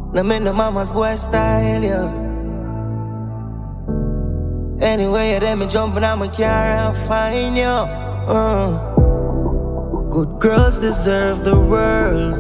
No make no mama's boy style, yeah. Anyway, you let me jumping out my car and find you. Good girls deserve the world.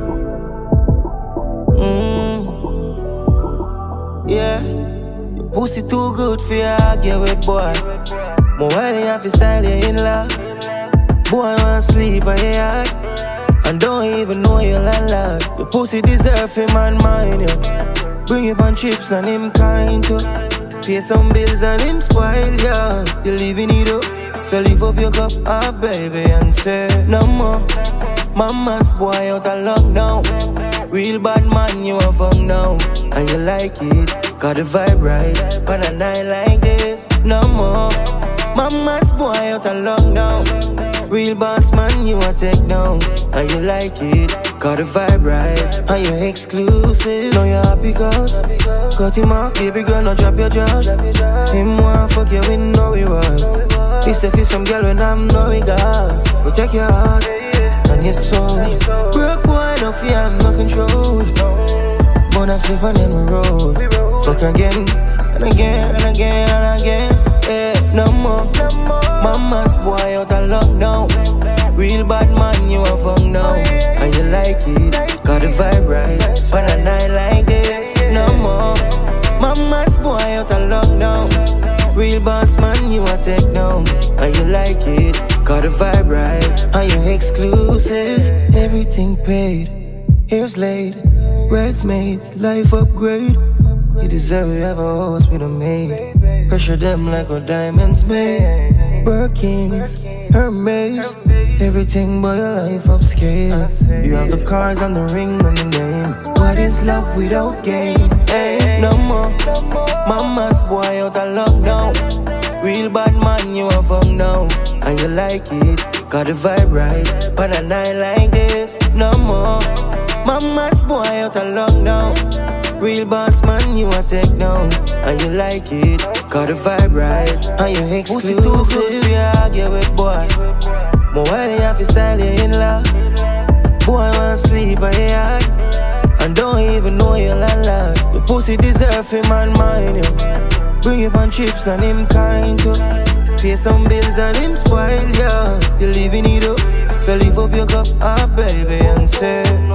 Yeah, your pussy too good for you, argue with boy. More while you have to style you in love. Boy wanna sleep on your yard and don't even know your landlord. Your pussy deserve him and mine, yeah. Bring you on trips and him kind to pay some bills and him spoil, yeah. You living it up, so lift up your cup, baby, and say no more. Mama's boy out of luck now. Real bad man, you a fun now. And you like it, got the vibe right. On a night like this, no more. Mama's boy out of luck now. Real boss man, you a take now. And you like it, got the vibe right. And you exclusive. Now you happy cause cut him off, baby girl, now drop your jaws. Him want fuck you with no rewards. This if it's some girl when I'm no regards. But take your heart and your soul. Broke boy, no fear, I'm no control. Bonus play for them we roll. Fuck again, and again, and again, and again. Yeah, no more. Mama's boy out of luck now. Real bad man, you a fun now. And you like it, got the vibe right. On a night like this, no more. Mama's boy out of luck now. Real boss man, you a take now. And you like it, got the vibe right. And you exclusive, everything paid. Here's laid, bridesmaids, life upgrade. You deserve to have a house with a maid. Pressure them like a diamonds made. Birkins, Hermes, everything but your life upscale. You have the cars and the ring and the name. What is love without game? Hey, no more. Mama's boy out of luck now. Real bad man, you a fun now. And you like it, got the vibe right. On a night like this, no more. Mama's boy out of luck now. Real boss man, you a take now. And you like it, got the vibe right. And you exclusive. Pussy too good for you, argue with boy. More while you have to style you in love. Boy wanna sleep on your yard and don't even know your landlord. Your pussy deserve him and mine, yeah. Bring you on trips and him kind to pay some bills and him spoil, yeah. You living it up, so lift up your cup, baby, and say